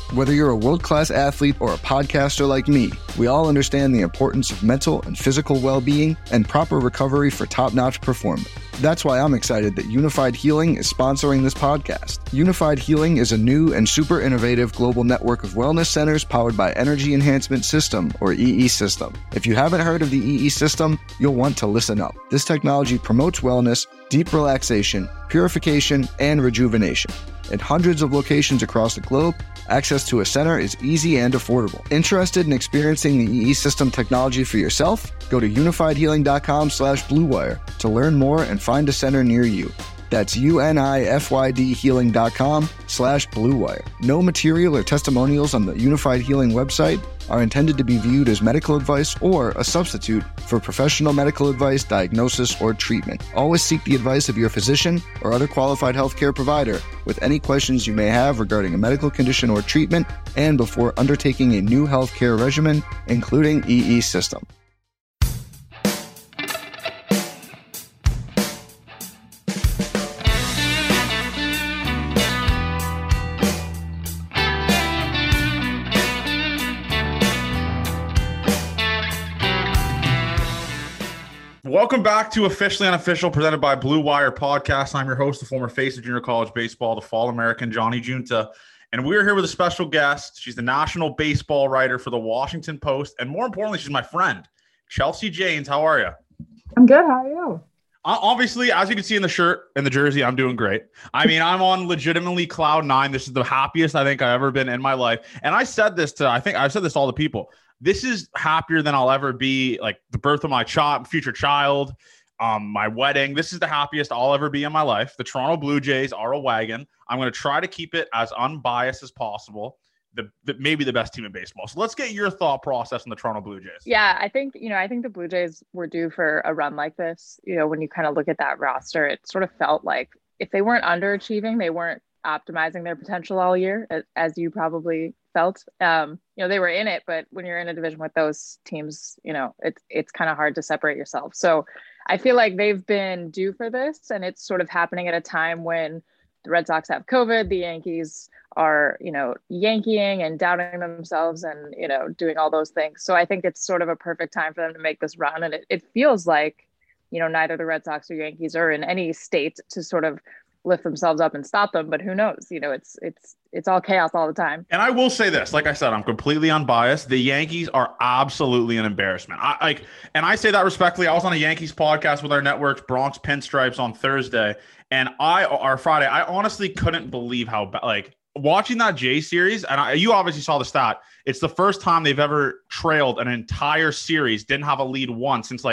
Whether you're a world-class athlete or a podcaster like me, we all understand the importance of mental and physical well-being and proper recovery for top-notch performance. That's why I'm excited that Unified Healing is sponsoring this podcast. Unified Healing is a new and super innovative global network of wellness centers powered by Energy Enhancement System, or EE System. If you haven't heard of the EE System, you'll want to listen up. This technology promotes wellness, deep relaxation, purification, and rejuvenation. In hundreds of locations across the globe, access to a center is easy and affordable. Interested in experiencing the EE System technology for yourself? Go to unifiedhealing.com/bluewire to learn more and find a center near you. That's unifydhealing.com/bluewire. No material or testimonials on the Unified Healing website are intended to be viewed as medical advice or a substitute for professional medical advice, diagnosis, or treatment. Always seek the advice of your physician or other qualified healthcare provider with any questions you may have regarding a medical condition or treatment and before undertaking a new healthcare regimen, including EE System. Welcome back to Officially Unofficial, presented by Blue Wire Podcast. I'm your host, the former face of junior college baseball, the Fall American, Johnny Junta. And we're here with a special guest. She's the national baseball writer for the Washington Post. And more importantly, she's my friend, Chelsea Janes. How are you? I'm good. How are you? Obviously, as you can see in the shirt and the jersey, I'm doing great. I mean, I'm on legitimately cloud nine. This is the happiest I think I've ever been in my life. And I said this to, I think I've said this to all the people. This is happier than I'll ever be, like the birth of my future child, my wedding. This is the happiest I'll ever be in my life. The Toronto Blue Jays are a wagon. I'm going to try to keep it as unbiased as possible. Maybe the best team in baseball. So let's get your thought process on the Toronto Blue Jays. Yeah, I think the Blue Jays were due for a run like this. You know, when you kind of look at that roster, it sort of felt like if they weren't underachieving, they weren't optimizing their potential all year, as you probably felt. They were in it, but when you're in a division with those teams, it's kind of hard to separate yourself. So I feel like they've been due for this, and it's sort of happening at a time when the Red Sox have COVID, the Yankees are, yankeeing and doubting themselves and, doing all those things. So I think it's sort of a perfect time for them to make this run. And it feels like, neither the Red Sox or Yankees are in any state to sort of lift themselves up and stop them, but who knows? It's all chaos all the time. And I will say this, like I said, I'm completely unbiased. The Yankees are absolutely an embarrassment. I say that respectfully. I was on a Yankees podcast with our network's Bronx Pinstripes on Thursday Friday. I honestly couldn't believe how watching that J series, and you obviously saw the stat. It's the first time they've ever trailed an entire series, didn't have a lead once since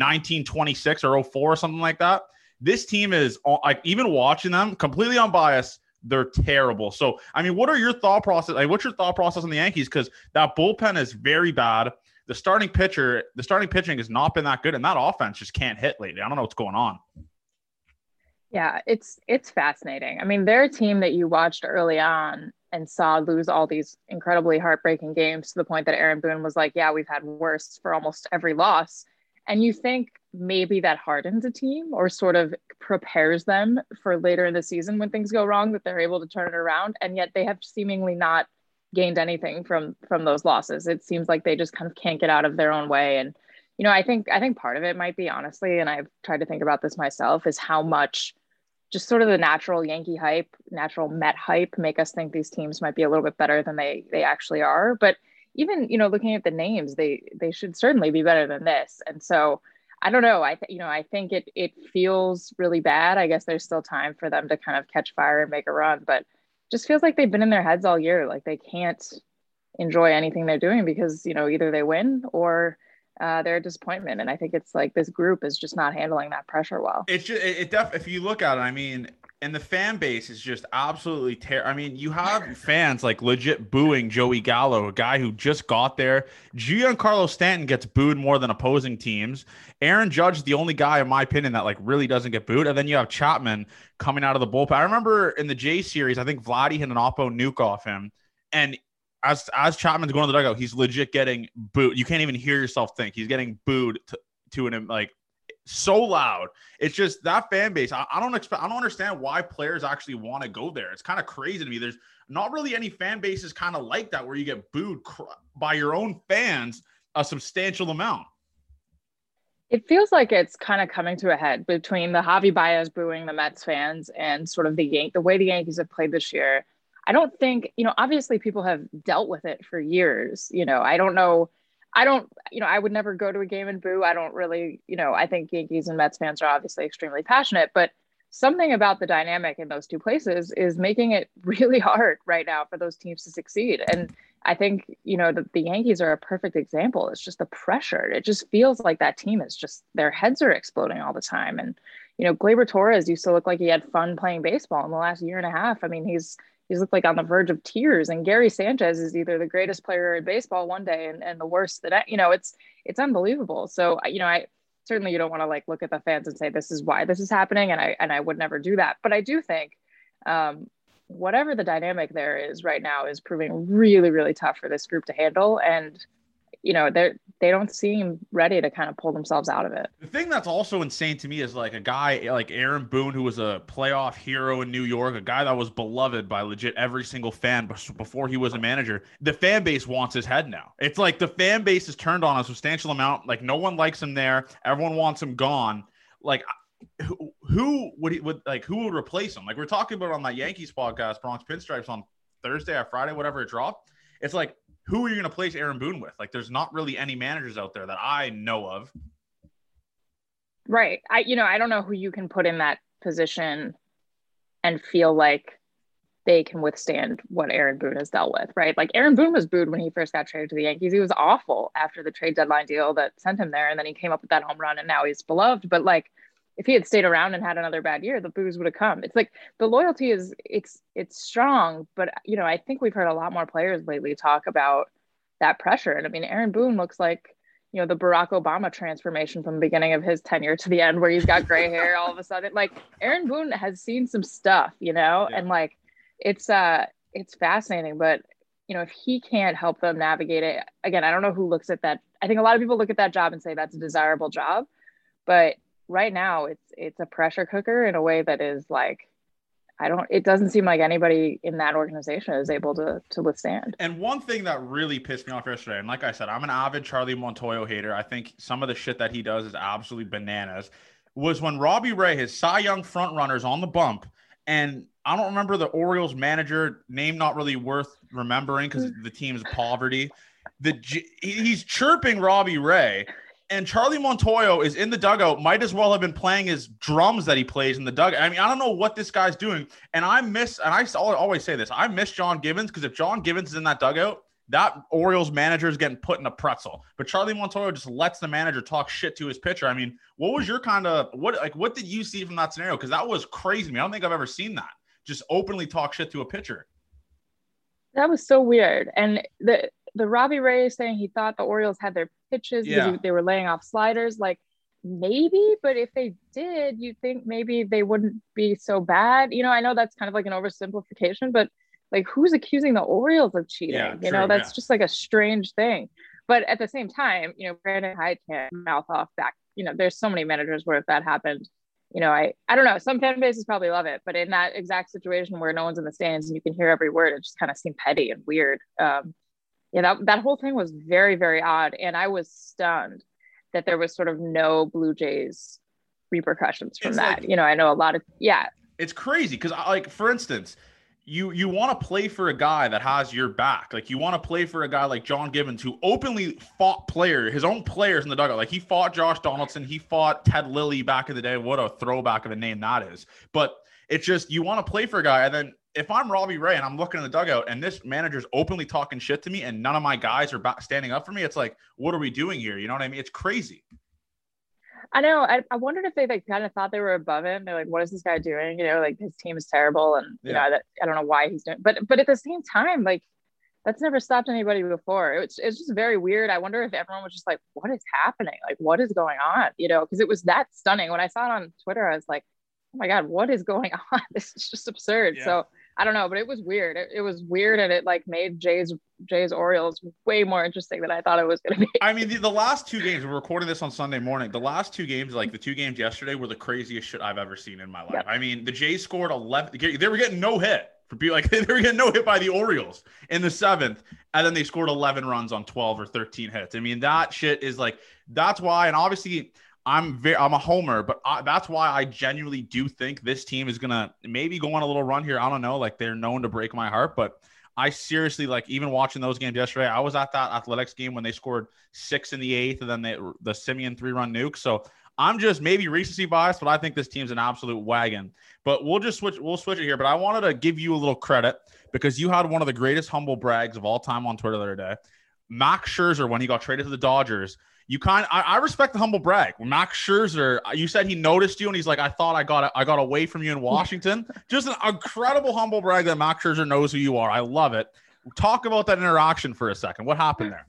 1926 or 04 or something like that. This team is, even watching them, completely unbiased, they're terrible. So, I mean, what are your thought process? What's your thought process on the Yankees? Because that bullpen is very bad. The starting pitching has not been that good, and that offense just can't hit lately. I don't know what's going on. Yeah, it's fascinating. I mean, they're a team that you watched early on and saw lose all these incredibly heartbreaking games to the point that Aaron Boone was like, yeah, we've had worse for almost every loss. And you think maybe that hardens a team or sort of prepares them for later in the season when things go wrong, that they're able to turn it around. And yet they have seemingly not gained anything from those losses. It seems like they just kind of can't get out of their own way. And, I think part of it might be, honestly, and I've tried to think about this myself, is how much just sort of the natural Yankee hype, natural Met hype make us think these teams might be a little bit better than they actually are. But even, looking at the names, they should certainly be better than this. And so I don't know. I think it feels really bad. I guess there's still time for them to kind of catch fire and make a run, but just feels like they've been in their heads all year. Like they can't enjoy anything they're doing because, either they win or they're a disappointment. And I think it's like this group is just not handling that pressure well. It's just, if you look at it, I mean, and the fan base is just absolutely I mean, you have fans legit booing Joey Gallo, a guy who just got there. Giancarlo Stanton gets booed more than opposing teams. Aaron Judge is the only guy, in my opinion, that really doesn't get booed. And then you have Chapman coming out of the bullpen. I remember in the J series, I think Vladdy hit an oppo nuke off him. And as Chapman's going to the dugout, he's legit getting booed. You can't even hear yourself think. He's getting booed to an so loud. It's just that fan base. I don't understand why players actually want to go there. It's kind of crazy to me. not really any fan bases kind of like that, where you get booed by your own fans a substantial amount. It feels like it's kind of coming to a head between the Javi Baez booing the Mets fans and sort of the way the Yankees have played this year. I don't think, obviously people have dealt with it for years. I don't know. I would never go to a game and boo. I don't really, I think Yankees and Mets fans are obviously extremely passionate, but something about the dynamic in those two places is making it really hard right now for those teams to succeed. And I think, the Yankees are a perfect example. It's just the pressure. It just feels like that team is just, their heads are exploding all the time. And, Gleyber Torres used to look like he had fun playing baseball in the last year and a half. I mean, he's looked like on the verge of tears, and Gary Sanchez is either the greatest player in baseball one day and the worst that, it's unbelievable. So, I certainly, you don't want to like look at the fans and say, this is why this is happening. And I would never do that. But I do think, whatever the dynamic there is right now is proving really, really tough for this group to handle. And, they don't seem ready to kind of pull themselves out of it. The thing that's also insane to me is like a guy like Aaron Boone, who was a playoff hero in New York, a guy that was beloved by legit every single fan before he was a manager. The fan base wants his head now. It's like the fan base is turned on a substantial amount. Like no one likes him there. Everyone wants him gone. Like who would replace him? Like we're talking about on that Yankees podcast, Bronx Pinstripes, on Thursday or Friday, whatever it dropped. It's like, who are you going to place Aaron Boone with? Like, there's not really any managers out there that I know of. Right. I don't know who you can put in that position and feel like they can withstand what Aaron Boone has dealt with, right? Like Aaron Boone was booed when he first got traded to the Yankees. He was awful after the trade deadline deal that sent him there. And then he came up with that home run and now he's beloved. But like, if he had stayed around and had another bad year, the boos would have come. It's like the loyalty is it's strong, but I think we've heard a lot more players lately talk about that pressure. And I mean, Aaron Boone looks like, the Barack Obama transformation from the beginning of his tenure to the end, where he's got gray hair all of a sudden. Like Aaron Boone has seen some stuff, Yeah. And like it's fascinating, but if he can't help them navigate it, again, I don't know who looks at that. I think a lot of people look at that job and say that's a desirable job, but right now it's a pressure cooker in a way that is like, it doesn't seem like anybody in that organization is able to withstand. And one thing that really pissed me off yesterday, and like I said, I'm an avid Charlie Montoyo hater. I think some of the shit that he does is absolutely bananas, was when Robbie Ray, his Cy Young front runners on the bump, and I don't remember the Orioles manager name, not really worth remembering because the team's poverty. He's chirping Robbie Ray. And Charlie Montoyo is in the dugout, might as well have been playing his drums that he plays in the dugout. I mean, I don't know what this guy's doing. And I always say this, I miss John Gibbons, because if John Gibbons is in that dugout, that Orioles manager is getting put in a pretzel. But Charlie Montoyo just lets the manager talk shit to his pitcher. I mean, what was your what did you see from that scenario? Because that was crazy to me. I don't think I've ever seen that. Just openly talk shit to a pitcher. That was so weird. And the Robbie Ray saying he thought the Orioles had their pitches because they were laying off sliders. Like maybe, but if they did, you think maybe they wouldn't be so bad. I know that's kind of like an oversimplification, but like who's accusing the Orioles of cheating? Yeah, That's just like a strange thing. But at the same time, Brandon Hyde can't mouth off back. There's so many managers where if that happened, I don't know. Some fan bases probably love it, but in that exact situation where no one's in the stands and you can hear every word, it just kind of seemed petty and weird. That whole thing was very, very odd. And I was stunned that there was sort of no Blue Jays repercussions from that. Like, I know a lot of, It's crazy because, like, for instance, you want to play for a guy that has your back. Like, you want to play for a guy like John Gibbons, who openly fought his own players in the dugout. Like, he fought Josh Donaldson. He fought Ted Lilly back in the day. What a throwback of a name that is. But it's just, you want to play for a guy, and then if I'm Robbie Ray and I'm looking in the dugout and this manager's openly talking shit to me and none of my guys are standing up for me, it's like, what are we doing here? You know what I mean? It's crazy. I know. I wondered if they kind of thought they were above him. They're like, what is this guy doing? Like his team is terrible. And, that I don't know why he's doing, but at the same time, like that's never stopped anybody before. It's just very weird. I wonder if everyone was just like, what is happening? Like, what is going on? Because it was that stunning. When I saw it on Twitter, I was like, oh my God, what is going on? This is just absurd. Yeah. So I don't know, but it was weird. It was weird, and it like made Jays Orioles way more interesting than I thought it was going to be. I mean, the last two games, we're recording this on Sunday morning. The last two games, like the two games yesterday, were the craziest shit I've ever seen in my life. Yep. I mean, the Jays scored 11. They were getting no hit. for people like they were getting no hit by the Orioles in the 7th, and then they scored 11 runs on 12 or 13 hits. I mean, that shit is like, that's why. And obviously I'm a homer, but that's why I genuinely do think this team is gonna maybe go on a little run here. I don't know, like they're known to break my heart, but I seriously, like, even watching those games yesterday, I was at that Athletics game when they scored 6 in the 8th, and then the Simeon 3-run nuke. So I'm just maybe recency bias, but I think this team's an absolute wagon. But we'll switch it here. But I wanted to give you a little credit because you had one of the greatest humble brags of all time on Twitter the other day. Max Scherzer, when he got traded to the Dodgers, I respect the humble brag. Max Scherzer, you said he noticed you and he's like, I thought I got away from you in Washington. Just an incredible humble brag that Max Scherzer knows who you are. I love it. Talk about that interaction for a second. What happened there?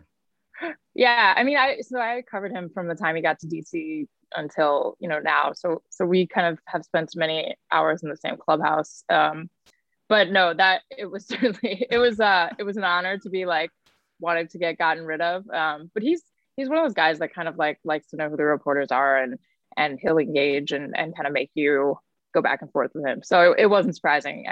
Yeah, I mean, I covered him from the time he got to DC until, now. So we kind of have spent many hours in the same clubhouse. But no, that it was certainly it was an honor to be like wanted to get gotten rid of. But he's one of those guys that kind of like likes to know who the reporters are and he'll engage and kind of make you go back and forth with him. So it wasn't surprising.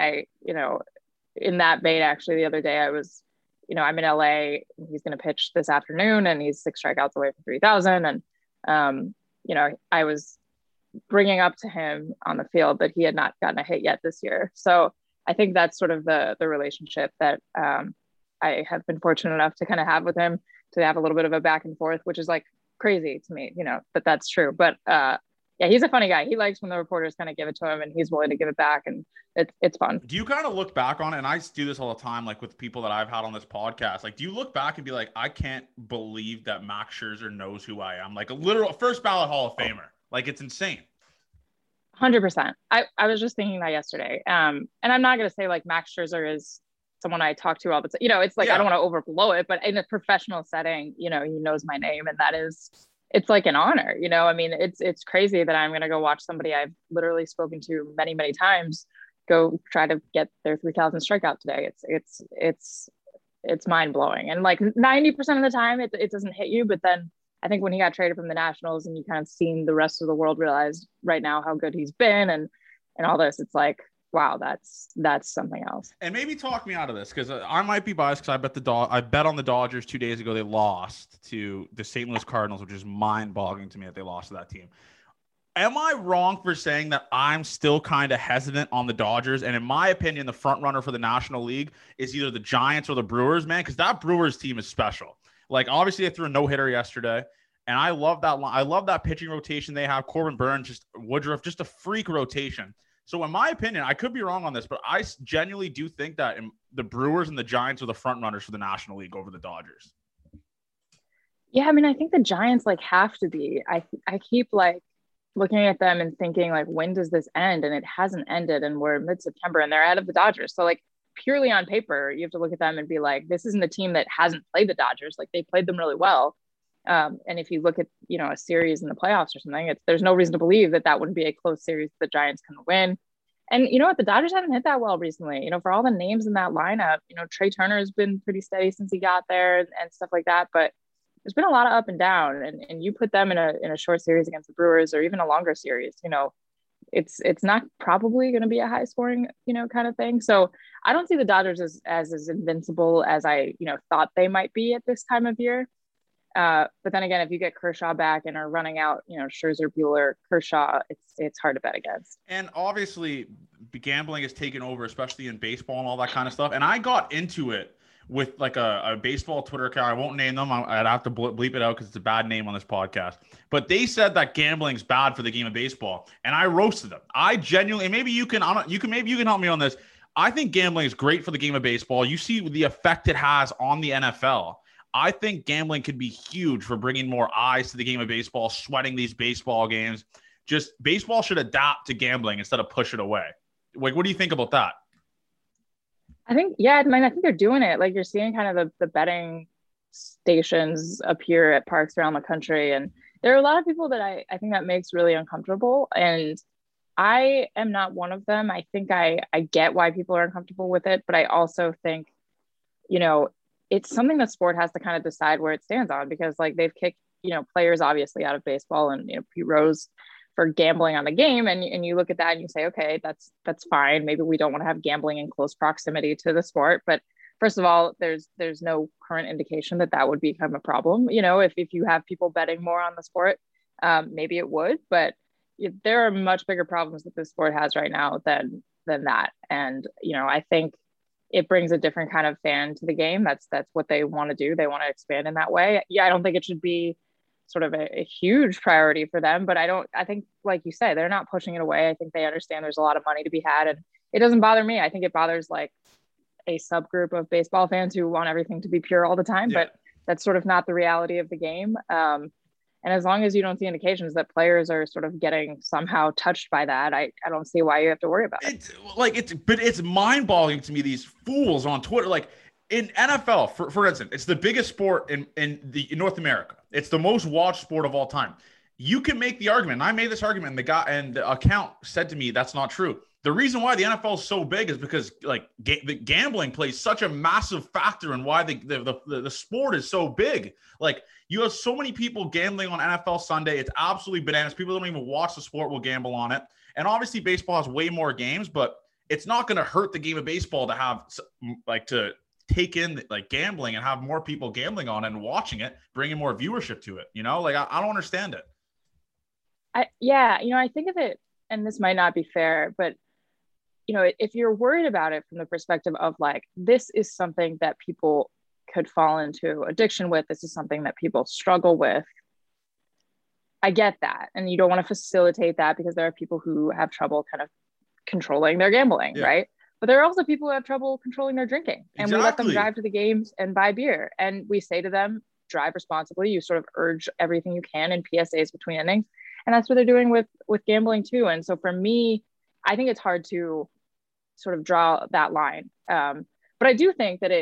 In that vein, actually, the other day I was, I'm in LA. He's going to pitch this afternoon, and he's 6 strikeouts away from 3,000. And I was bringing up to him on the field that he had not gotten a hit yet this year. So I think that's sort of the relationship that I have been fortunate enough to kind of have with him, to have a little bit of a back and forth, which is like crazy to me, but that's true. But yeah, he's a funny guy. He likes when the reporters kind of give it to him and he's willing to give it back, and it's fun. Do you kind of look back on it? And I do this all the time, like with people that I've had on this podcast. Like, do you look back and be like, I can't believe that Max Scherzer knows who I am? Like a literal first ballot Hall of Famer. Like, it's insane. 100%. I was just thinking that yesterday. And I'm not going to say like Max Scherzer is someone I talk to all the time. It's like, yeah. I don't want to overblow it, but in a professional setting, he knows my name, and it's like an honor. I mean, it's crazy that I'm going to go watch somebody I've literally spoken to many, many times go try to get their 3,000 strikeout today. It's mind blowing. And like 90% of the time it doesn't hit you. But then I think when he got traded from the Nationals and you kind of seen the rest of the world realize right now how good he's been and all this, it's like, wow, that's something else. And maybe talk me out of this, because I might be biased because I bet on the Dodgers 2 days ago. They lost to the St. Louis Cardinals, which is mind-boggling to me that they lost to that team. Am I wrong for saying that I'm still kind of hesitant on the Dodgers? And in my opinion, the front runner for the National League is either the Giants or the Brewers, man, because that Brewers team is special. Like, obviously, they threw a no-hitter yesterday, and I love that line. I love that pitching rotation they have. Corbin Burns, just Woodruff, just a freak rotation. So in my opinion, I could be wrong on this, but I genuinely do think that the Brewers and the Giants are the front runners for the National League over the Dodgers. Yeah, I mean, I think the Giants like have to be. I keep like looking at them and thinking like, when does this end? And it hasn't ended, and we're mid-September and they're out of the Dodgers. So like purely on paper, you have to look at them and be like, this isn't a team that hasn't played the Dodgers. Like, they played them really well. And if you look at, a series in the playoffs or something, there's no reason to believe that wouldn't be a close series the Giants can win. And you know what? The Dodgers haven't hit that well recently. For all the names in that lineup, Trey Turner has been pretty steady since he got there and stuff like that. But there's been a lot of up and down. And you put them in a short series against the Brewers, or even a longer series, it's not probably going to be a high scoring, kind of thing. So I don't see the Dodgers as invincible as I, thought they might be at this time of year. But then again, if you get Kershaw back and are running out, Scherzer, Buehler, Kershaw, it's hard to bet against. And obviously, gambling has taken over, especially in baseball and all that kind of stuff. And I got into it with like a baseball Twitter account. I won't name them. I'd have to bleep it out because it's a bad name on this podcast. But they said that gambling's bad for the game of baseball, and I roasted them. I genuinely, maybe you can help me on this. I think gambling is great for the game of baseball. You see the effect it has on the NFL. I think gambling could be huge for bringing more eyes to the game of baseball, sweating these baseball games. Just baseball should adapt to gambling instead of push it away. Like, what do you think about that? I think they're doing it. Like, you're seeing kind of the betting stations appear at parks around the country. And there are a lot of people that I think that makes really uncomfortable. And I am not one of them. I think I get why people are uncomfortable with it, but I also think, it's something that sport has to kind of decide where it stands on, because like they've kicked, players obviously out of baseball, and, Pete Rose, for gambling on the game. And you look at that and you say, okay, that's fine. Maybe we don't want to have gambling in close proximity to the sport. But first of all, there's no current indication that would become a problem. You know, if you have people betting more on the sport, maybe it would, but there are much bigger problems that this sport has right now than that. And, you know, I think it brings a different kind of fan to the game. That's what they want to do. They want to expand in that way. Yeah, I don't think it should be sort of a huge priority for them, but I think, like you say, they're not pushing it away. I think they understand there's a lot of money to be had, and it doesn't bother me. I think it bothers like a subgroup of baseball fans who want everything to be pure all the time, but that's sort of not the reality of the game. And as long as you don't see indications that players are sort of getting somehow touched by that, I don't see why you have to worry about it. But it's mind-boggling to me, these fools on Twitter. Like in NFL, for instance, it's the biggest sport in North America. It's the most watched sport of all time. You can make the argument, and I made this argument, and the account said to me that's not true. The reason why the NFL is so big is because like the gambling plays such a massive factor in why the sport is so big. Like you have so many people gambling on NFL Sunday. It's absolutely bananas. People don't even watch the sport will gamble on it. And obviously baseball has way more games, but it's not going to hurt the game of baseball to have to take in like gambling and have more people gambling on it and watching it, bringing more viewership to it. You know, like I don't understand it. I think of it, and this might not be fair, but you know, if you're worried about it from the perspective of like, this is something that people could fall into addiction with, this is something that people struggle with, I get that. And you don't want to facilitate that because there are people who have trouble kind of controlling their gambling, right? But there are also people who have trouble controlling their drinking. And we let them drive to the games and buy beer. And we say to them, drive responsibly. You sort of urge everything you can in PSAs between innings. And that's what they're doing with gambling too. And so for me, I think it's hard to sort of draw that line. But I do think that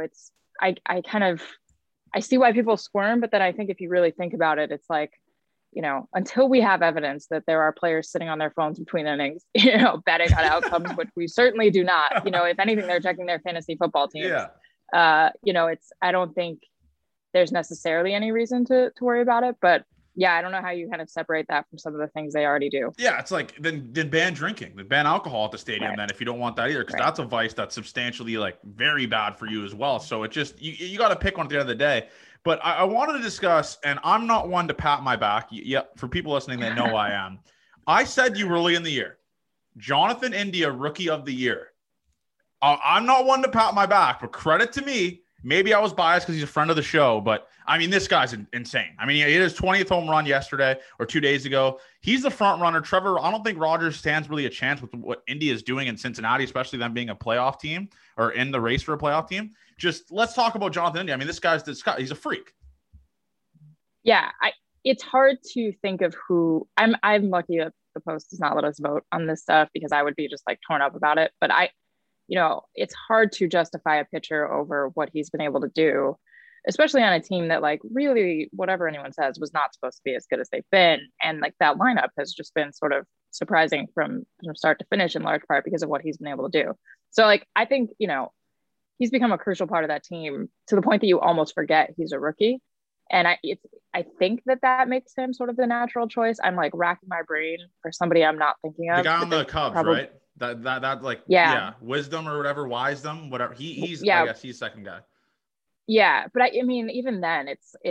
I see why people squirm, but then I think if you really think about it, it's like, you know, until we have evidence that there are players sitting on their phones between innings, you know, betting on outcomes, which we certainly do not, you know, if anything, they're checking their fantasy football teams. You know, I don't think there's necessarily any reason to worry about it, but yeah, I don't know how you kind of separate that from some of the things they already do. Yeah, it's like then ban drinking, then ban alcohol at the stadium. Then if you don't want that either, because that's a vice that's substantially like very bad for you as well. So it just you got to pick one at the end of the day. But I wanted to discuss, and I'm not one to pat my back. Yeah, for people listening, they know I am. I said you early in the year, Jonathan India, Rookie of the Year. I'm not one to pat my back, but credit to me. Maybe I was biased because he's a friend of the show, but I mean, this guy's insane. I mean, he hit his 20th home run yesterday or 2 days ago. He's the front runner. Trevor, I don't think Rogers stands really a chance with what India is doing in Cincinnati, especially them being a playoff team or in the race for a playoff team. Just let's talk about Jonathan India. I mean, he's a freak. Yeah, it's hard to think of who I'm lucky that the Post does not let us vote on this stuff because I would be just like torn up about it. But you know, it's hard to justify a pitcher over what he's been able to do, especially on a team that like really, whatever anyone says, was not supposed to be as good as they've been. And like that lineup has just been sort of surprising from start to finish in large part because of what he's been able to do. So like, I think, you know, he's become a crucial part of that team to the point that you almost forget he's a rookie. And I think that makes him sort of the natural choice. I'm like racking my brain for somebody I'm not thinking of. The guy on the Cubs, right? That like Wisdom or whatever, Wisdom, whatever. He's I guess he's second guy. Yeah, but I mean, even then,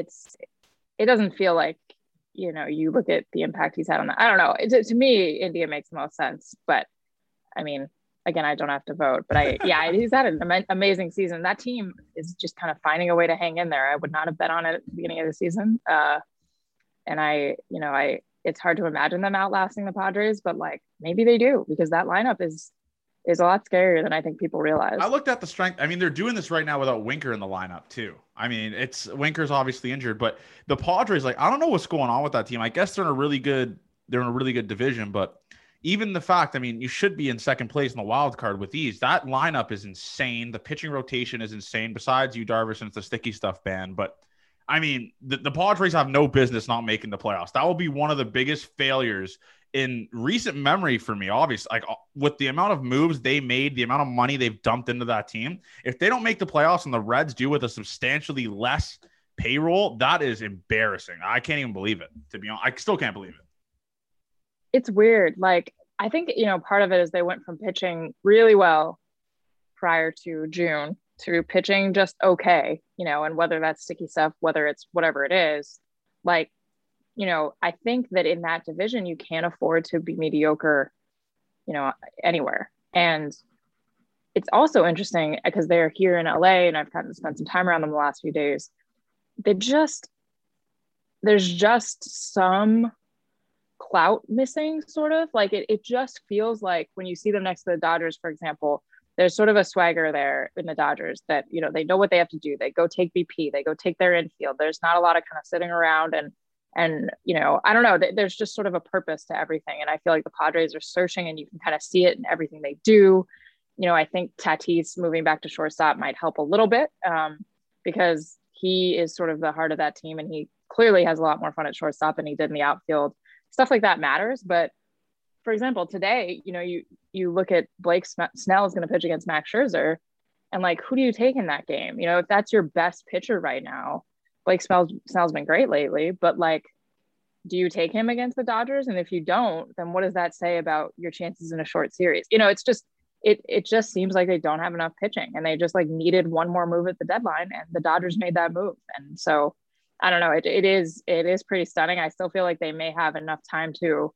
it doesn't feel like, you know, you look at the impact he's had on that. I don't know. To me, India makes the most sense. But I mean, again, I don't have to vote. But he's had an amazing season. That team is just kind of finding a way to hang in there. I would not have bet on it at the beginning of the season. And it's hard to imagine them outlasting the Padres, but like maybe they do because that lineup is a lot scarier than I think people realize. I looked at the strength. I mean, they're doing this right now without Winker in the lineup too. I mean, Winker's obviously injured, but the Padres, like, I don't know what's going on with that team. I guess they're in a really good division, but even the fact, I mean, you should be in second place in the wild card with these. That lineup is insane. The pitching rotation is insane. Besides Yu Darvish, since the sticky stuff ban, but I mean, the Padres have no business not making the playoffs. That will be one of the biggest failures in recent memory for me, obviously. Like with the amount of moves they made, the amount of money they've dumped into that team, if they don't make the playoffs and the Reds do with a substantially less payroll, that is embarrassing. I can't even believe it, to be honest. I still can't believe it. it's weird. Like, I think, part of it is they went from pitching really well prior to June to pitching just okay, and whether that's sticky stuff, whether it's whatever it is, like, I think that in that division, you can't afford to be mediocre, anywhere. And it's also interesting because they're here in LA and I've gotten to spend some time around them the last few days. There's just some clout missing, sort of like it just feels like when you see them next to the Dodgers, for example, there's sort of a swagger there in the Dodgers that, they know what they have to do. They go take BP, they go take their infield. There's not a lot of kind of sitting around and I don't know, there's just sort of a purpose to everything. And I feel like the Padres are searching and you can kind of see it in everything they do. I think Tatis moving back to shortstop might help a little bit because he is sort of the heart of that team and he clearly has a lot more fun at shortstop than he did in the outfield. Stuff like that matters. But for example, today, you look at Blake Snell is going to pitch against Max Scherzer and like, who do you take in that game? If that's your best pitcher right now, Blake Snell's been great lately, but like, do you take him against the Dodgers? And if you don't, then what does that say about your chances in a short series? It's just, it just seems like they don't have enough pitching and they just like needed one more move at the deadline and the Dodgers made that move. And so I don't know, it is pretty stunning. I still feel like they may have enough time to,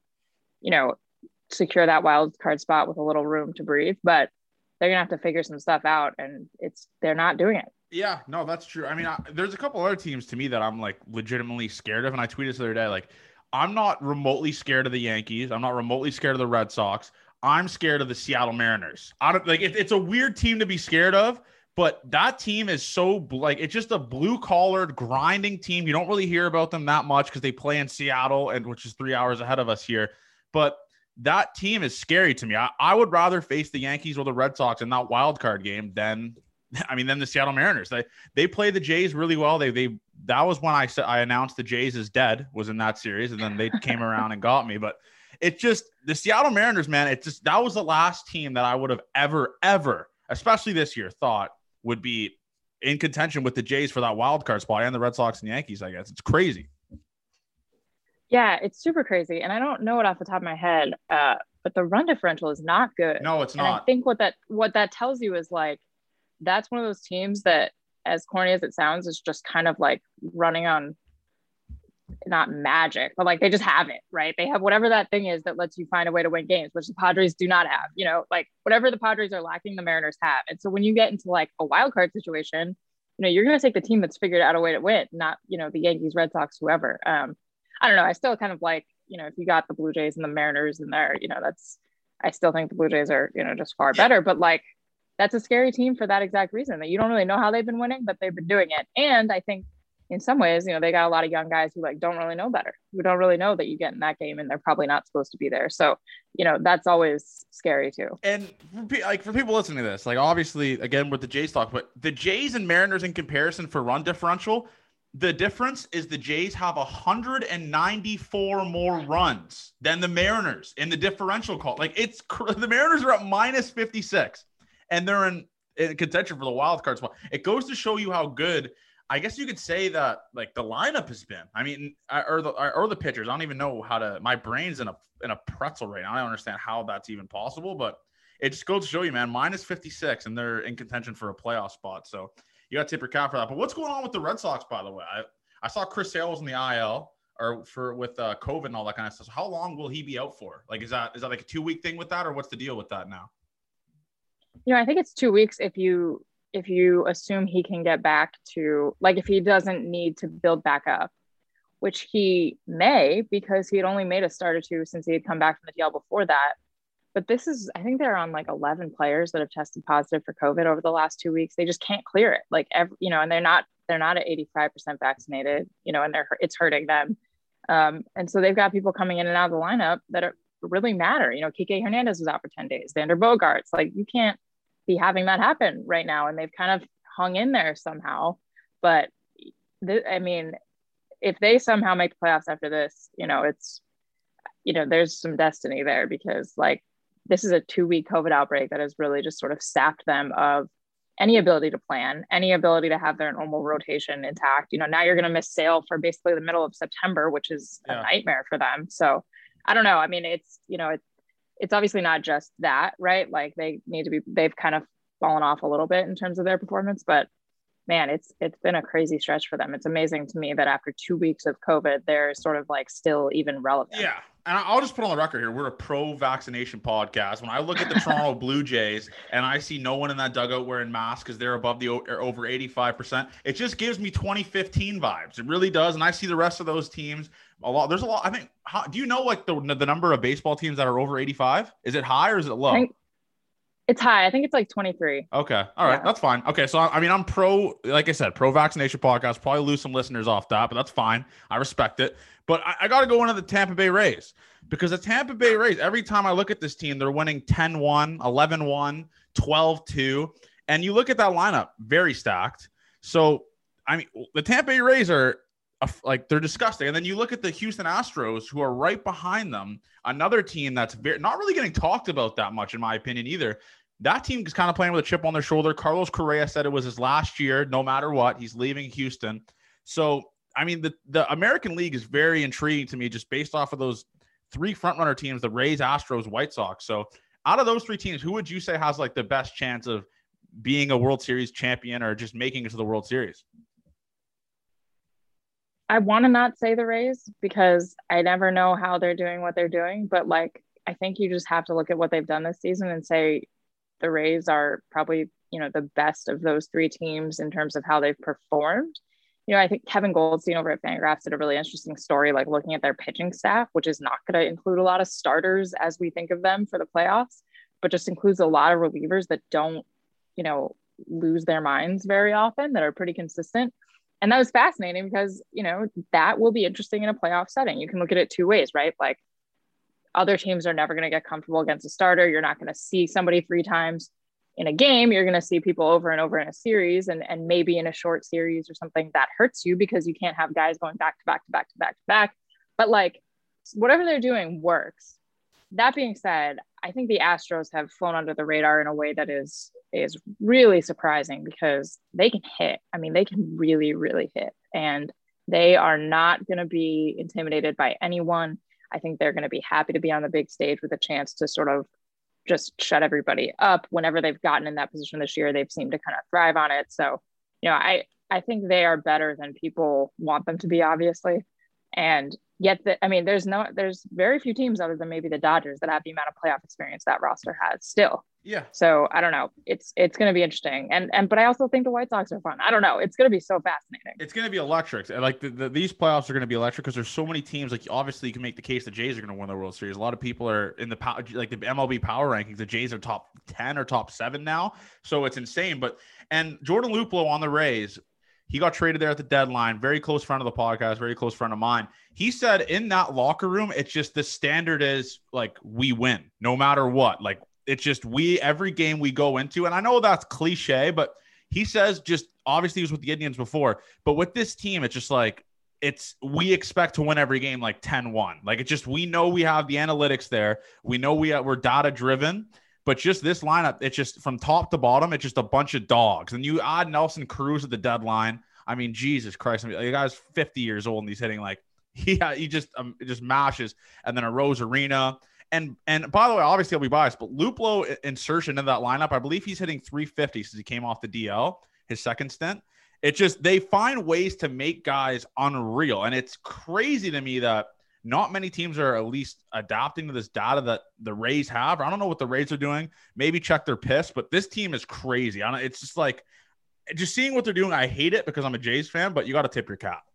secure that wild card spot with a little room to breathe, but they're gonna have to figure some stuff out and they're not doing it. Yeah, no, that's true. I mean, there's a couple other teams to me that I'm like legitimately scared of. And I tweeted this the other day, like, I'm not remotely scared of the Yankees. I'm not remotely scared of the Red Sox. I'm scared of the Seattle Mariners. I don't like it's a weird team to be scared of, but that team is so like, it's just a blue collared grinding team. You don't really hear about them that much because they play in Seattle and which is 3 hours ahead of us here. But that team is scary to me. I would rather face the Yankees or the Red Sox in that wild card game than the Seattle Mariners. They play the Jays really well. That was when I announced the Jays is dead was in that series, and then they came around and got me. But it's just the Seattle Mariners, man. That was the last team that I would have ever, especially this year, thought would be in contention with the Jays for that wild card spot and the Red Sox and Yankees. I guess it's crazy. Yeah, it's super crazy, and I don't know it off the top of my head, but the run differential is not good. No, it's not. And I think what that tells you is like that's one of those teams that, as corny as it sounds, is just kind of like running on not magic, but like they just have it, right? They have whatever that thing is that lets you find a way to win games, which the Padres do not have. Like whatever the Padres are lacking, the Mariners have. And so when you get into like a wild card situation, you're going to take the team that's figured out a way to win, not the Yankees, Red Sox, whoever. I don't know. I still kind of like, if you got the Blue Jays and the Mariners in there, I still think the Blue Jays are, just far better, but like, that's a scary team for that exact reason that you don't really know how they've been winning, but they've been doing it. And I think in some ways, they got a lot of young guys who like don't really know better, who don't really know that you get in that game and they're probably not supposed to be there. So, that's always scary too. And for people listening to this, like obviously again with the Jays talk, but the Jays and Mariners in comparison for run differential, the difference is the Jays have 194 more runs than the Mariners in the differential call. Like the Mariners are at minus 56 and they're in contention for the wild card spot. It goes to show you how good, I guess you could say that like the lineup has been. I mean, or the pitchers. I don't even know my brain's in a pretzel right now. I don't understand how that's even possible, but it just goes to show you, man, minus 56 and they're in contention for a playoff spot. So you got to tip your cap for that. But what's going on with the Red Sox, by the way? I saw Chris Sale was in the IL with COVID and all that kind of stuff. So how long will he be out for? Like, is that like a 2-week thing with that, or what's the deal with that now? I think it's 2 weeks if you assume he can get back to, like, if he doesn't need to build back up, which he may, because he had only made a start or two since he had come back from the DL before that. But I think they're on like 11 players that have tested positive for COVID over the last 2 weeks. They just can't clear it. Like, and they're not at 85% vaccinated, and it's hurting them. And so they've got people coming in and out of the lineup that really matter. Kike Hernandez was out for 10 days, Xander Bogaerts. Like, you can't be having that happen right now. And they've kind of hung in there somehow. But if they somehow make the playoffs after this, it's, there's some destiny there, because like, this is a 2-week COVID outbreak that has really just sort of sapped them of any ability to plan, any ability to have their normal rotation intact. Now you're going to miss Sale for basically the middle of September, which is a nightmare for them. So I don't know. I mean, it's obviously not just that, right? Like they've kind of fallen off a little bit in terms of their performance, but man, it's been a crazy stretch for them. It's amazing to me that after 2 weeks of COVID, they're sort of like still even relevant. Yeah. And I'll just put on the record here. We're a pro-vaccination podcast. When I look at the Toronto Blue Jays and I see no one in that dugout wearing masks because they're above or over 85%, it just gives me 2015 vibes. It really does. And I see the rest of those teams a lot. There's a lot. I think, do you know like the number of baseball teams that are over 85? Is it high or is it low? It's high. I think it's like 23. Okay. All right. Yeah. That's fine. Okay. So, I mean, I'm like I said, pro-vaccination podcast. Probably lose some listeners off that, but that's fine. I respect it. But I got to go into the Tampa Bay Rays because the Tampa Bay Rays, every time I look at this team, they're winning 10-1, 11-1, 12-2. And you look at that lineup, very stacked. So, I mean, the Tampa Bay Rays are like, they're disgusting. And then you look at the Houston Astros, who are right behind them, another team that's not really getting talked about that much, in my opinion, either. That team is kind of playing with a chip on their shoulder. Carlos Correa said it was his last year, no matter what. He's leaving Houston. So, I mean, the American League is very intriguing to me just based off of those three frontrunner teams, the Rays, Astros, White Sox. So, out of those three teams, who would you say has like the best chance of being a World Series champion or just making it to the World Series? I want to not say the Rays because I never know how they're doing what they're doing. But like, I think you just have to look at what they've done this season and say the Rays are probably, the best of those three teams in terms of how they've performed. I think Kevin Goldstein over at Fangraphs did a really interesting story, like looking at their pitching staff, which is not going to include a lot of starters as we think of them for the playoffs, but just includes a lot of relievers that don't, lose their minds very often, that are pretty consistent. And that was fascinating because, that will be interesting in a playoff setting. You can look at it two ways, right? Like other teams are never going to get comfortable against a starter. You're not going to see somebody 3 times in a game. You're going to see people over and over in a series, and maybe in a short series or something that hurts you because you can't have guys going back to back to back to back to back. But like whatever they're doing works. That being said, I think the Astros have flown under the radar in a way that is really surprising because they can hit. I mean, they can really, really hit, and they are not going to be intimidated by anyone. I think they're going to be happy to be on the big stage with a chance to sort of just shut everybody up. Whenever they've gotten in that position this year, they've seemed to kind of thrive on it. So, I think they are better than people want them to be, obviously. And yet, there's very few teams other than maybe the Dodgers that have the amount of playoff experience that roster has still. Yeah. So I don't know. It's going to be interesting. But I also think the White Sox are fun. I don't know. It's going to be so fascinating. It's going to be electric. Like these playoffs are going to be electric because there's so many teams. Like obviously you can make the case the Jays are going to win the World Series. A lot of people are in the MLB power rankings. The Jays are top 10 or top 7 now. So it's insane. And Jordan Luplow on the Rays, he got traded there at the deadline. Very close friend of the podcast, very close friend of mine. He said in that locker room, it's just the standard is like we win no matter what. Like it's just every game we go into. And I know that's cliche, but he says just obviously he was with the Indians before. But with this team, it's just like we expect to win every game like 10-1. Like it's just we know we have the analytics there. We know we're data driven. But just this lineup, it's just from top to bottom, it's just a bunch of dogs. And you add Nelson Cruz at the deadline. I mean, Jesus Christ. I mean, the guy's 50 years old and he's hitting like he just mashes. And then a Rosarina. And by the way, obviously I'll be biased, but Luplow insertion in that lineup, I believe he's hitting 350 since he came off the DL, his second stint. It's just they find ways to make guys unreal. And it's crazy to me that not many teams are at least adapting to this data that the Rays have. I don't know what the Rays are doing. Maybe check their piss, but this team is crazy. It's just like, just seeing what they're doing. I hate it because I'm a Jays fan, but you got to tip your cap.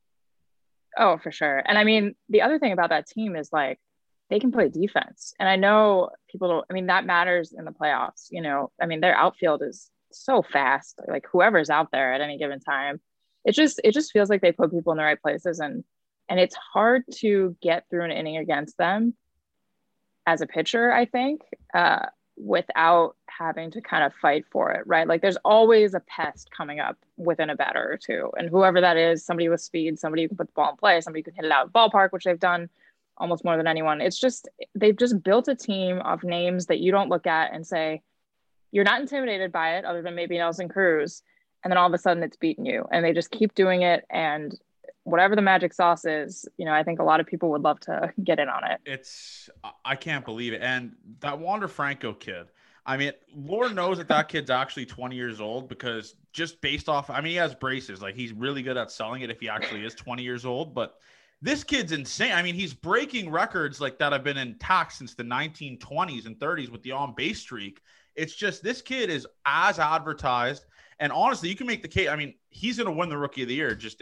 Oh, for sure. And I mean, the other thing about that team is like, they can play defense. And I know that matters in the playoffs. Their outfield is so fast. Like whoever's out there at any given time, it just feels like they put people in the right places. And it's hard to get through an inning against them as a pitcher, I think, without having to kind of fight for it, right? Like there's always a pest coming up within a batter or two. And whoever that is, somebody with speed, somebody who can put the ball in play, somebody who can hit it out of the ballpark, which they've done almost more than anyone. It's just, they've just built a team of names that you don't look at and say, you're not intimidated by it other than maybe Nelson Cruz. And then all of a sudden it's beaten you. And they just keep doing it. And whatever the magic sauce is, I think a lot of people would love to get in on it. I can't believe it. And that Wander Franco kid, I mean, Lord knows that kid's actually 20 years old, because just based off, I mean, he has braces. Like, he's really good at selling it if he actually is 20 years old. But this kid's insane. I mean, he's breaking records like that have been intact since the 1920s and 30s with the on-base streak. It's just, this kid is as advertised. And honestly, you can make the case. I mean, he's going to win the Rookie of the Year. Just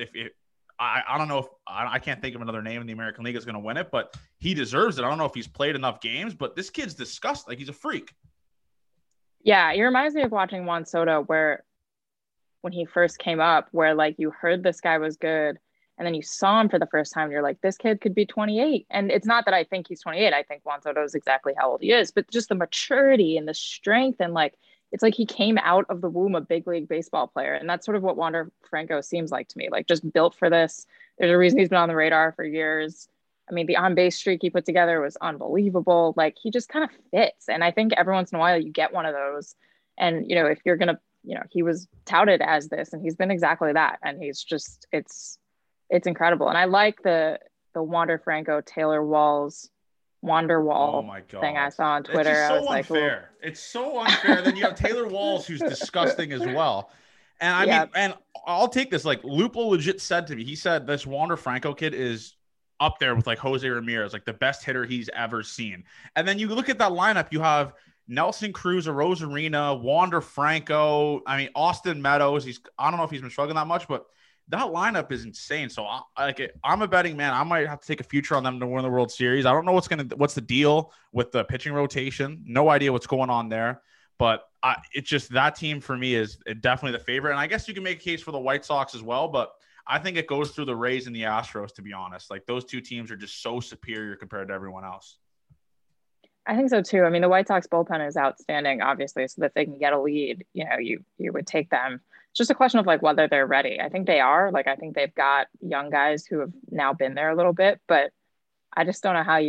I don't know if I can't think of another name in the American League that's going to win it, but he deserves it. I don't know if he's played enough games, but this kid's disgusting. Like, he's a freak. Yeah, it reminds me of watching Juan Soto, where when he first came up, where like you heard this guy was good, and then you saw him for the first time, and you're like, this kid could be 28. And it's not that I think he's 28. I think Juan Soto is exactly how old he is, but just the maturity and the strength, and like, it's like he came out of the womb a big league baseball player. And that's sort of what Wander Franco seems like to me, like just built for this. There's a reason he's been on the radar for years. I mean, the on-base streak he put together was unbelievable. Like, he just kind of fits. And I think every once in a while you get one of those. And, if you're going to, he was touted as this, and he's been exactly that. And he's just, it's incredible. And I like the Wander Franco, Taylor Walls, Wonderwall thing I saw on Twitter. It's so unfair. It's so unfair. Then you have Taylor Walls, who's disgusting as well. And I mean, and I'll take this. Like, Lupo legit said to me, he said this Wander Franco kid is up there with like Jose Ramirez, like the best hitter he's ever seen. And then you look at that lineup, you have Nelson Cruz, Arozarena, Wander Franco. I mean, Austin Meadows. I don't know if he's been struggling that much, but that lineup is insane. So I'm a betting man. I might have to take a future on them to win the World Series. I don't know what's the deal with the pitching rotation. No idea what's going on there. But it's just, that team for me is definitely the favorite. And I guess you can make a case for the White Sox as well, but I think it goes through the Rays and the Astros, to be honest. Like, those two teams are just so superior compared to everyone else. I think so too. I mean, the White Sox bullpen is outstanding, obviously, so that they can get a lead, you would take them. It's just a question of like whether they're ready. I think they are. Like, I think they've got young guys who have now been there a little bit, but I just don't know how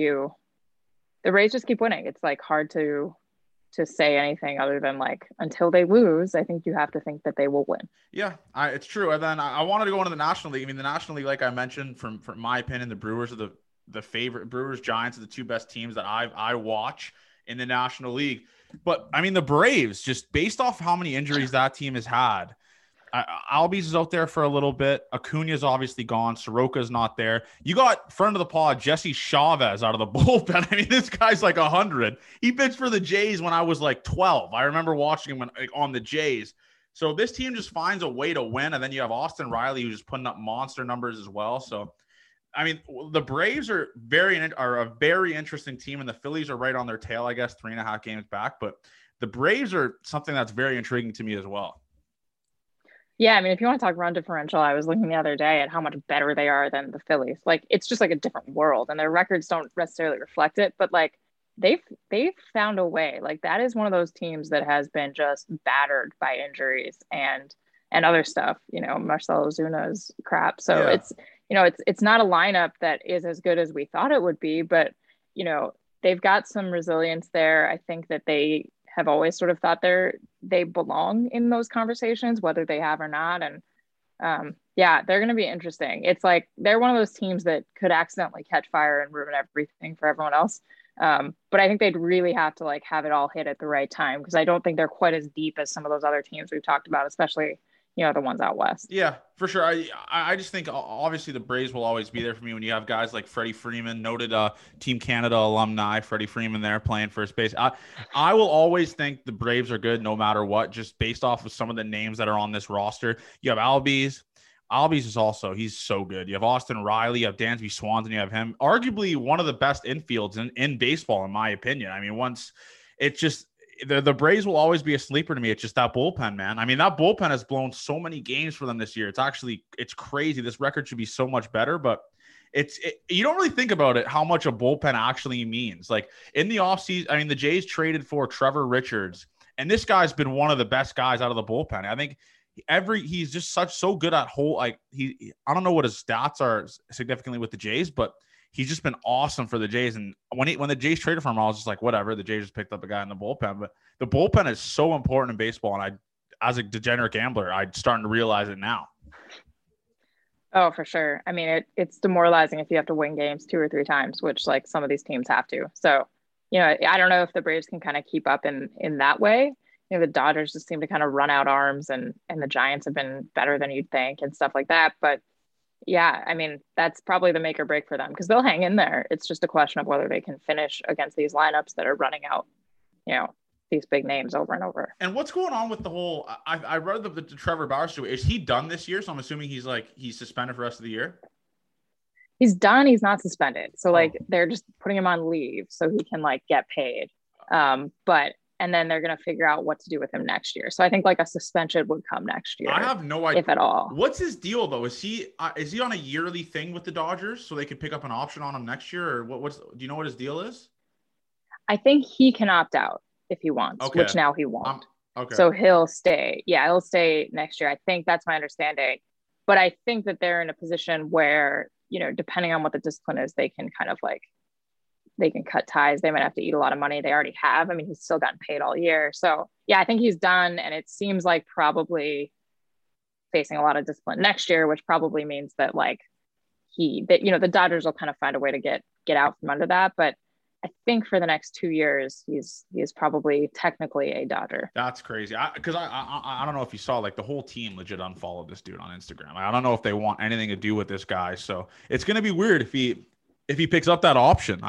the Rays just keep winning. It's like hard to say anything other than like, until they lose, I think you have to think that they will win. Yeah, it's true. And then I wanted to go into the National League. I mean, the National League, like I mentioned, from my opinion, the Brewers are the favorite. Brewers, Giants are the two best teams that I watch in the National League. But I mean, the Braves, just based off how many injuries that team has had, Albies is out there for a little bit. Acuna's obviously gone. Soroka's not there. You got friend of the pod, Jesse Chavez, out of the bullpen. I mean, this guy's like 100. He pitched for the Jays when I was like 12. I remember watching him on the Jays. So this team just finds a way to win. And then you have Austin Riley, who's just putting up monster numbers as well. So, I mean, the Braves are a very interesting team, and the Phillies are right on their tail, I guess, 3.5 games back. But the Braves are something that's very intriguing to me as well. Yeah, I mean, if you want to talk run differential, I was looking the other day at how much better they are than the Phillies. Like, it's just like a different world, and their records don't necessarily reflect it, but like they've found a way. Like, that is one of those teams that has been just battered by injuries and other stuff. Marcell Ozuna's crap. So it's not a lineup that is as good as we thought it would be, but they've got some resilience there. I think that they have always sort of thought they belong in those conversations, whether they have or not. And they're going to be interesting. It's like, they're one of those teams that could accidentally catch fire and ruin everything for everyone else. But I think they'd really have to like have it all hit at the right time, because I don't think they're quite as deep as some of those other teams we've talked about, especially the ones out west. Yeah, for sure. I just think obviously the Braves will always be there for me when you have guys like Freddie Freeman, noted Team Canada alumni, Freddie Freeman there playing first base. I will always think the Braves are good no matter what, just based off of some of the names that are on this roster. You have Albies. Albies is also, he's so good. You have Austin Riley, you have Dansby Swanson, you have him. Arguably one of the best infields in baseball, in my opinion. I mean, once it's just, the Braves will always be a sleeper to me. It's just that bullpen, man. I mean, that bullpen has blown so many games for them this year. It's crazy. This record should be so much better, but you don't really think about it, how much a bullpen actually means. Like, in the offseason, I mean, the Jays traded for Trevor Richards, and this guy's been one of the best guys out of the bullpen. I think he's just so good at I don't know what his stats are significantly with the Jays, but he's just been awesome for the Jays. And when the Jays traded for him, I was just like, whatever. The Jays just picked up a guy in the bullpen. But the bullpen is so important in baseball. And as a degenerate gambler, I'm starting to realize it now. Oh, for sure. I mean, it's demoralizing if you have to win games 2 or 3 times, which like some of these teams have to. So, I don't know if the Braves can kind of keep up in that way. The Dodgers just seem to kind of run out arms, and the Giants have been better than you'd think and stuff like that. But yeah, I mean, that's probably the make or break for them because they'll hang in there. It's just a question of whether they can finish against these lineups that are running out, you know, these big names over and over. And what's going on with the whole? I read the Trevor Bauer story. Is he done this year? So I'm assuming he's suspended for the rest of the year. He's done. He's not suspended. So like they're just putting him on leave so he can like get paid. And then they're going to figure out what to do with him next year. So I think like a suspension would come next year. I have no idea, if at all. What's his deal though? Is he on a yearly thing with the Dodgers so they could pick up an option on him next year, or do you know what his deal is? I think he can opt out if he wants, which now he won't. Okay. So he'll stay. Yeah, he'll stay next year. I think that's my understanding. But I think that they're in a position where, depending on what the discipline is, they can kind of like, they can cut ties. They might have to eat a lot of money. They already have. I mean, he's still gotten paid all year. So yeah, I think he's done. And it seems like probably facing a lot of discipline next year, which probably means that like the Dodgers will kind of find a way to get out from under that. But I think for the next 2 years, he's probably technically a Dodger. That's crazy. Because I don't know if you saw, like the whole team legit unfollowed this dude on Instagram. I don't know if they want anything to do with this guy. So it's going to be weird if he picks up that option.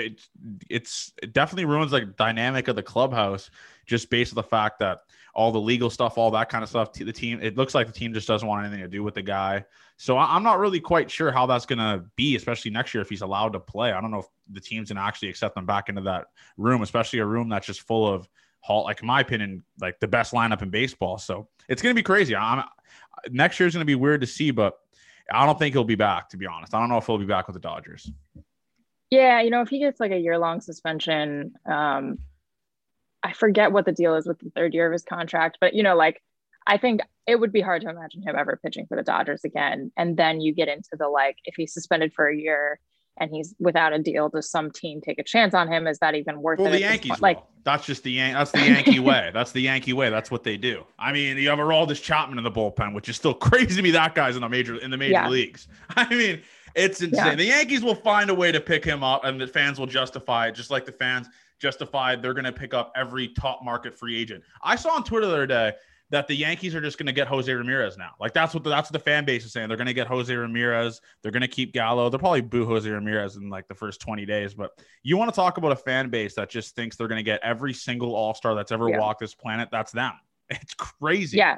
It definitely ruins like dynamic of the clubhouse just based on the fact that all the legal stuff, all that kind of stuff, the team, it looks like the team just doesn't want anything to do with the guy. So I'm not really quite sure how that's going to be, especially next year if he's allowed to play. I don't know if the team's going to actually accept them back into that room, especially a room that's just full of, like in my opinion, like the best lineup in baseball. So it's going to be crazy. Next year is going to be weird to see, but I don't think he'll be back, to be honest. I don't know if he'll be back with the Dodgers. Yeah, if he gets like a year-long suspension, I forget what the deal is with the third year of his contract, but I think it would be hard to imagine him ever pitching for the Dodgers again. And then you get into the like, if he's suspended for a year and he's without a deal, does some team take a chance on him? Is that even worth it? Well, the Yankees, like that's just that's the Yankee way. That's the Yankee way. That's what they do. I mean, you have Aroldis Chapman in the bullpen, which is still crazy to me. That guy's in the major leagues. I mean, it's insane. Yeah. The Yankees will find a way to pick him up, and the fans will justify it, just like the fans justified they're going to pick up every top market free agent. I saw on Twitter the other day that the Yankees are just going to get Jose Ramirez now. Like that's what the fan base is saying. They're going to get Jose Ramirez. They're going to keep Gallo. They'll probably boo Jose Ramirez in like the first 20 days. But you want to talk about a fan base that just thinks they're going to get every single all-star that's ever walked this planet. That's them. It's crazy. Yeah.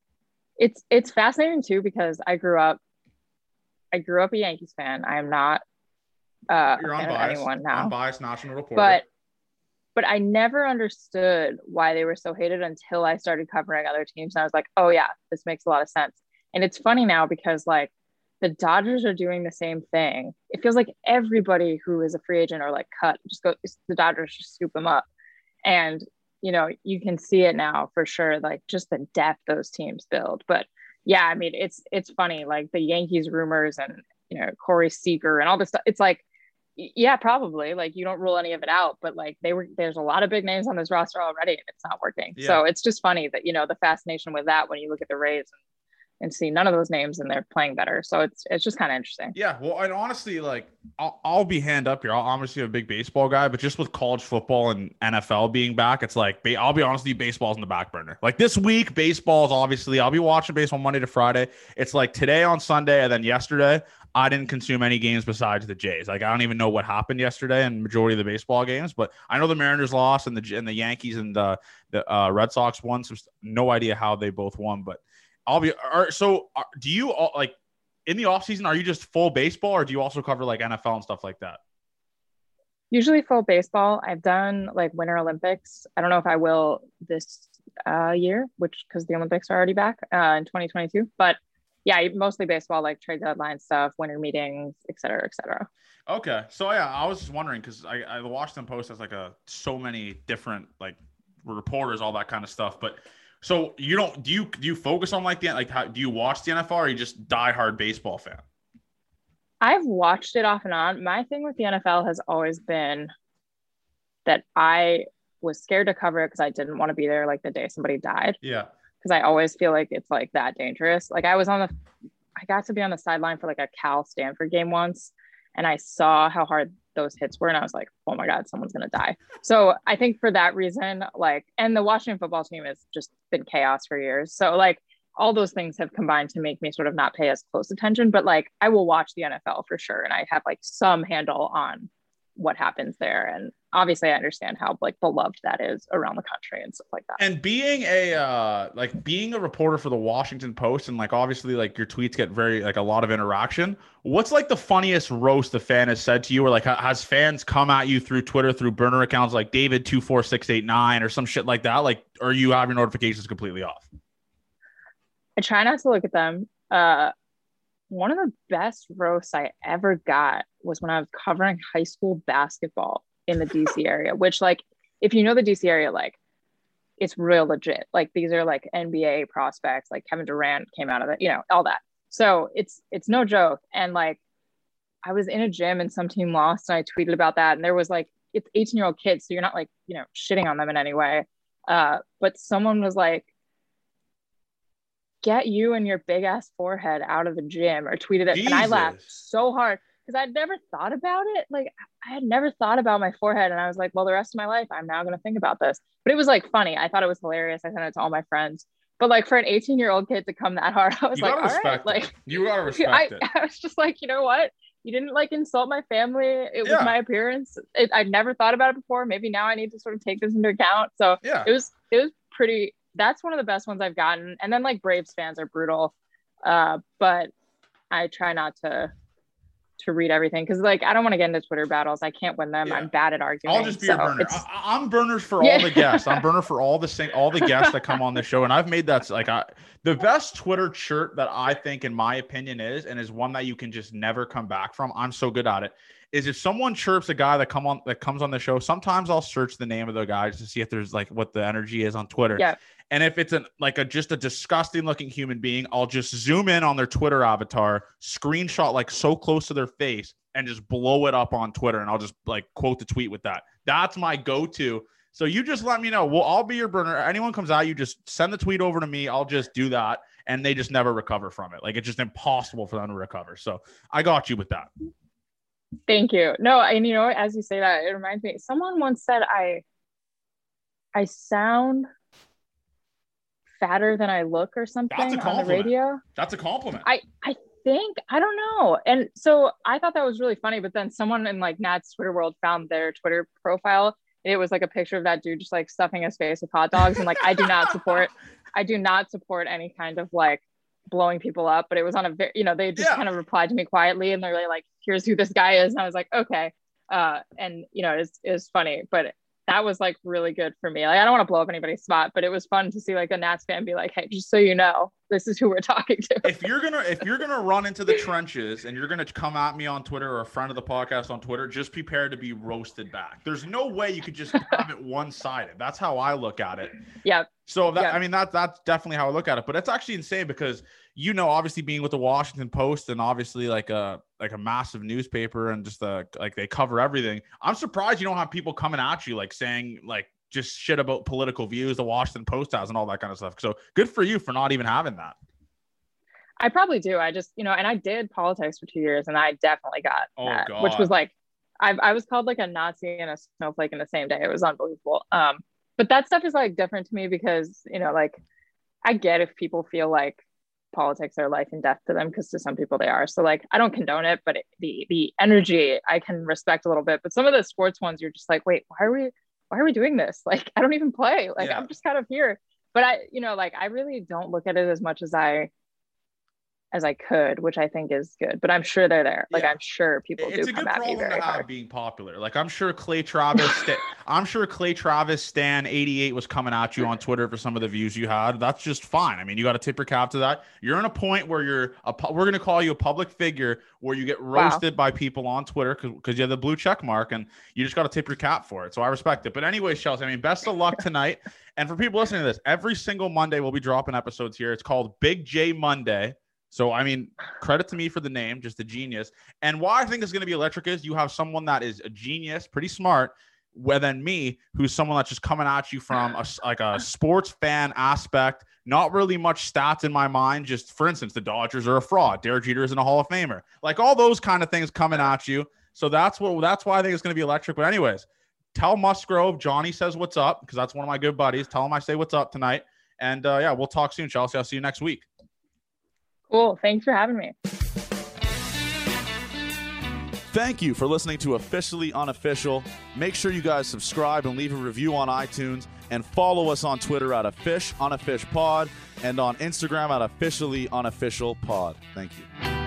It's fascinating too, because I grew up a Yankees fan. I am not You're a fan of anyone now. Unbiased national reporter. But I never understood why they were so hated until I started covering other teams. And I was like, oh yeah, this makes a lot of sense. And it's funny now because like the Dodgers are doing the same thing. It feels like everybody who is a free agent or like cut, the Dodgers just scoop them up. And, you can see it now for sure, like just the depth those teams build. But yeah, I mean, it's funny, like the Yankees rumors and, Corey Seager and all this stuff. It's like, yeah, probably. Like you don't rule any of it out, but like there's a lot of big names on this roster already and it's not working. Yeah. So it's just funny that, the fascination with that when you look at the Rays and see none of those names and they're playing better. So it's just kind of interesting. Yeah. Well, and honestly, like I'll be hand up here. I'm obviously a big baseball guy, but just with college football and NFL being back, it's like, I'll be honest with you, baseball's in the back burner. Like this week, baseball's obviously, I'll be watching baseball Monday to Friday. It's like today on Sunday and then yesterday, I didn't consume any games besides the Jays. Like I don't even know what happened yesterday in majority of the baseball games, but I know the Mariners lost and the Yankees and the Red Sox won. So no idea how they both won, but do you like in the off season, are you just full baseball or do you also cover like NFL and stuff like that? Usually full baseball. I've done like Winter Olympics. I don't know if I will this year, because the Olympics are already back in 2022, but yeah, mostly baseball, like trade deadline stuff, winter meetings, et cetera, et cetera. Okay. So yeah, I was just wondering because the Washington Post has like so many different like reporters, all that kind of stuff. But so do you focus on like do you watch the NFL or are you just diehard baseball fan? I've watched it off and on. My thing with the NFL has always been that I was scared to cover it because I didn't want to be there like the day somebody died. Yeah. Because I always feel like it's like that dangerous. Like I was on I got to be on the sideline for like a Cal Stanford game once, and I saw how hard those hits were, and I was like, oh my God, someone's gonna die. So I think for that reason, like, and the Washington football team has just been chaos for years. So like all those things have combined to make me sort of not pay as close attention, but like I will watch the NFL for sure. And I have like some handle on what happens there. And obviously I understand how like beloved that is around the country and stuff like that. And being a reporter for the Washington Post, and like obviously like your tweets get very like a lot of interaction. What's like the funniest roast a fan has said to you, or like has fans come at you through Twitter, through burner accounts like David24689 or some shit like that? Like, or you have your notifications completely off? I try not to look at them. One of the best roasts I ever got was when I was covering high school basketball in the DC area, which like, if you know the DC area, like it's real legit. Like these are like NBA prospects, like Kevin Durant came out of it, you know, all that. So it's no joke. And like, I was in a gym and some team lost and I tweeted about that. And there was like, it's 18-year-old kids. So you're not like, you know, shitting on them in any way. But someone was like, get you and your big ass forehead out of the gym, or tweeted it. Jesus. And I laughed so hard because I'd never thought about it. Like I had never thought about my forehead. And I was like, well, the rest of my life, I'm now going to think about this. But it was like funny. I thought it was hilarious. I sent it to all my friends. But like for an 18-year-old kid to come that hard, I was like, all right. Like, you gotta respect it. I was just like, you know what? You didn't like insult my family. It was my appearance. I'd never thought about it before. Maybe now I need to sort of take this into account. So it was pretty. That's one of the best ones I've gotten. And then like Braves fans are brutal. But I try not to read everything because like I don't want to get into Twitter battles. I can't win them. I'm bad at arguing. I'll just be a burner. I'm burners for all the guests. I'm burner for all the guests that come on the show. And I've made that like the best Twitter chirp that I think, in my opinion, is one that you can just never come back from. I'm so good at it. Is if someone chirps a guy that comes on the show, sometimes I'll search the name of the guy to see if there's like what the energy is on Twitter. Yeah. And if it's just a disgusting looking human being, I'll just zoom in on their Twitter avatar, screenshot like so close to their face, and just blow it up on Twitter. And I'll just like quote the tweet with that. That's my go-to. So you just let me know. Well, I'll be your burner. Anyone comes at you, just send the tweet over to me. I'll just do that. And they just never recover from it. Like it's just impossible for them to recover. So I got you with that. Thank you. No, and you know, as you say that, it reminds me, someone once said I sound fatter than I look or something on the radio. That's a compliment. I think, I don't know. And so I thought that was really funny, but then someone in like Nat's Twitter world found their Twitter profile. It was like a picture of that dude just like stuffing his face with hot dogs. And like, I do not support any kind of like blowing people up, but it was on a very, you know, they just kind of replied to me quietly and they're like, here's who this guy is. And I was like, okay. And you know, it's funny, but that was like really good for me. Like, I don't want to blow up anybody's spot, but it was fun to see like a Nats fan be like, hey, just so you know, this is who we're talking to. If you're gonna run into the trenches and you're gonna come at me on Twitter, or a friend of the podcast on Twitter, just prepare to be roasted back. There's no way you could just have it one-sided. That's how I look at it. Yeah. So I mean, that's definitely how I look at it. But it's actually insane because, you know, obviously being with the Washington Post and obviously like a massive newspaper and just like they cover everything. I'm surprised you don't have people coming at you like saying like just shit about political views the Washington Post has and all that kind of stuff. So good for you for not even having that. I probably do. I just, you know, and I did politics for 2 years and I definitely got that, God. Which was like, I was called like a Nazi and a snowflake in the same day. It was unbelievable. But that stuff is like different to me because, you know, like I get if people feel like politics are life and death to them, because to some people they are. So like, I don't condone it, but the energy I can respect a little bit. But some of the sports ones, you're just like, wait, why are we doing this? Like, I don't even play. Like, I'm just kind of here. But I, you know, like I really don't look at it as much as I could, which I think is good, but I'm sure they're there. Like, I'm sure people do come at me very hard. Being popular. Like, I'm sure Clay Travis, Stan 88 was coming at you on Twitter for some of the views you had. That's just fine. I mean, you got to tip your cap to that. You're in a point where we're going to call you a public figure where you get roasted by people on Twitter because you have the blue check mark and you just got to tip your cap for it. So I respect it. But anyway, Chelsea, I mean, best of luck tonight. And for people listening to this, every single Monday we'll be dropping episodes here. It's called Big J Monday. So, I mean, credit to me for the name, just a genius. And why I think it's going to be electric is you have someone that is a genius, pretty smart, than me, who's someone that's just coming at you from a sports fan aspect. Not really much stats in my mind. Just, for instance, the Dodgers are a fraud. Derek Jeter isn't a Hall of Famer. Like all those kind of things coming at you. So that's why I think it's going to be electric. But anyways, tell Musgrove Johnny says what's up, because that's one of my good buddies. Tell him I say what's up tonight. And yeah, we'll talk soon, Chelsea. I'll see you next week. Cool. Thanks for having me. Thank you for listening to Officially Unofficial. Make sure you guys subscribe and leave a review on iTunes, and follow us on Twitter at @OnAFishPod and on Instagram at OfficiallyUnofficialPod. Thank you.